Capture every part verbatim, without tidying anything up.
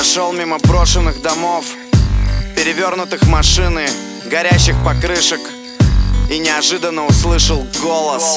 Прошел мимо брошенных домов, перевернутых машин и горящих покрышек, и неожиданно услышал голос.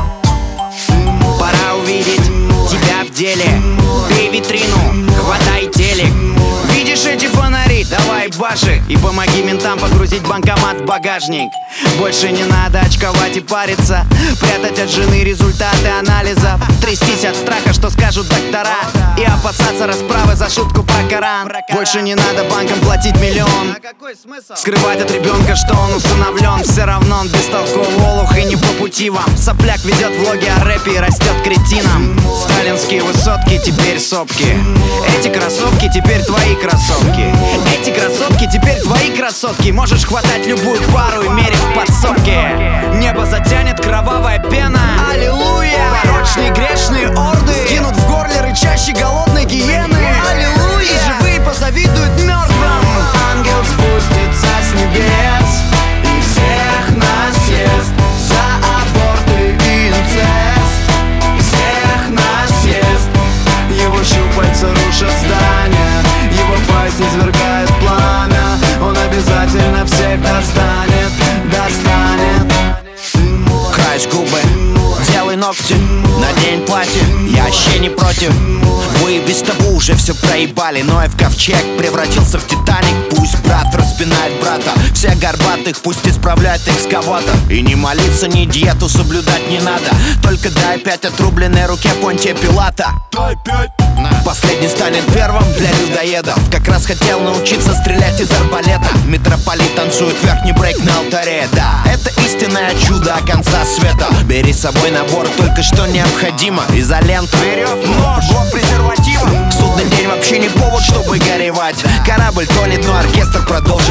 Пора увидеть тебя в деле. Бей витрину, хватай телек. Видишь эти фонари? Давай баши и помоги ментам погрузить банкомат в багажник. Больше не надо очковать и париться, прятать от жены результаты анализа, трястись от страха, что скажут доктора, и опасаться расправы за шутку про Коран. Больше не надо банкам платить миллион, скрывать от ребенка, что он усыновлен. Все равно он бестолковый олух и не по пути вам. Сопляк ведет влоги о рэпе и растет кретином. Сталинские высотки, теперь сопки. Эти кроссовки, теперь твои кроссовки. Эти красотки, теперь твои красотки. Можешь хватать любую пару и мерить в подсобке. Небо затянет кровавая пена. Аллилуйя! Порочные грешные орды сгинут в горле рычащей голодной гиены. Аллилуйя! И живые позавидуют мертвым. Ангел спустится с небес и всех нас съест за аборты и инцест. Всех нас съест. Его щупальца рушат здания, его пасть извергает пламя. Он обязательно всех достанет, достанет. Краешь губы, делай ногти, надень платье, я вообще не против. Вы и без того уже все проебали, Ноев ковчег превратился в Титаник. Пусть брат распинает брата, все горбатых пусть исправляет экскаватор. И не молиться, ни диету соблюдать не надо, только дай пять отрубленной руке Понтия Пилата. Дай пять. Последний станет первым для людоедов. Как раз хотел научиться стрелять из арбалета. Митрополит танцует верхний брейк на алтаре. Да, это истинное чудо конца света. Бери с собой набор, только что необходимо: изоленту, веревку, нож, блок презерватива. Судный день вообще не повод, чтобы горевать. Корабль тонет, но оркестр продолжит